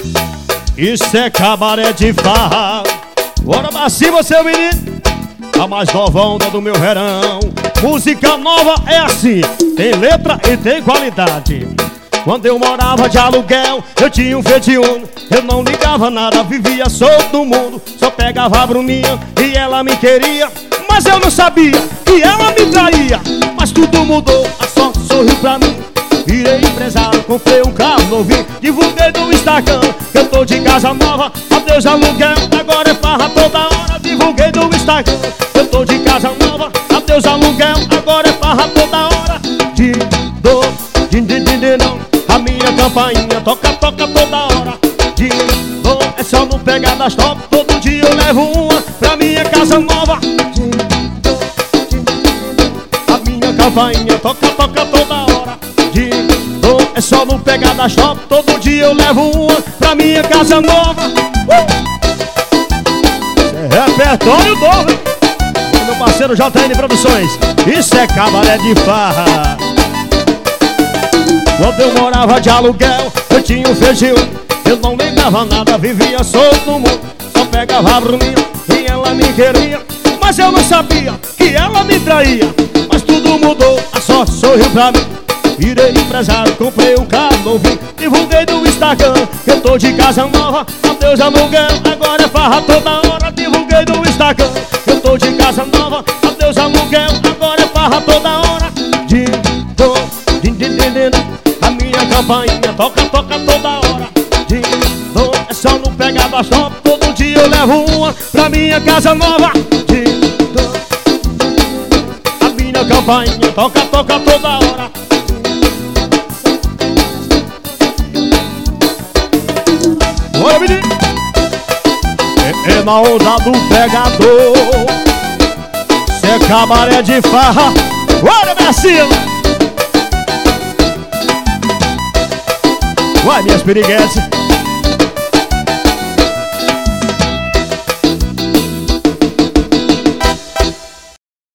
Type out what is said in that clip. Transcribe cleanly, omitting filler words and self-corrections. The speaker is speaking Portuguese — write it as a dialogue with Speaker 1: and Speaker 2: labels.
Speaker 1: Isso é cabaré de farra. Bora pra cima, seu menino. A mais nova onda do meu verão. Música nova é assim, tem letra e tem qualidade. Quando eu morava de aluguel, eu tinha um Fiat Uno. Eu não ligava nada, vivia solto no mundo. Só pegava a Bruninha e ela me queria. Mas eu não sabia que ela me traía. Mas tudo mudou, a sorte sorriu pra mim. Virei empresário, comprei um carro novinho. Divulguei no Instagram que eu tô de casa nova. Adeus aluguel, agora é farra toda hora. Divulguei no Instagram que eu tô de casa nova. Adeus aluguel, agora é farra toda hora. Não. A minha campainha toca toda hora. É só não pegar das top. Todo dia eu levo uma pra minha casa nova. A minha campainha toca toda hora. É só não pegar da shop. Todo dia eu levo uma pra minha casa nova. Isso é repertório novo, hein? Meu parceiro JN Produções. Isso é cabaré de farra. Quando eu morava de aluguel, eu tinha um feijão. Eu não ligava nada, vivia solto no mundo. Só pegava a Bruninha e ela me queria. Mas eu não sabia que ela me traía. Mas tudo mudou, a sorte sorriu pra mim. Virei empresário, comprei um carro novinho. Divulguei no Instagram que eu tô de casa nova. Adeus aluguel, agora é farra toda hora. Divulguei no Instagram que eu tô de casa nova. Adeus aluguel, agora é farra toda hora. A minha campainha toca toda hora. É só não pegar da shop. Todo dia eu levo uma pra minha casa nova. A minha campainha toca toda hora. Oi, menino. É na onda do pegador. Cê é cabaré de farra. Olha, minha Sila. Vai, minhas piriguetes.